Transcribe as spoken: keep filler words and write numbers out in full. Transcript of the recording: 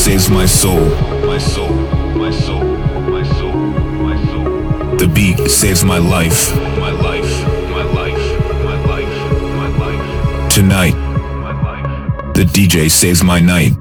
saves my soul. My soul, my soul, my soul, my soul. The beat saves my life. My life, my life, my life, my life. Tonight, the D J saves my night.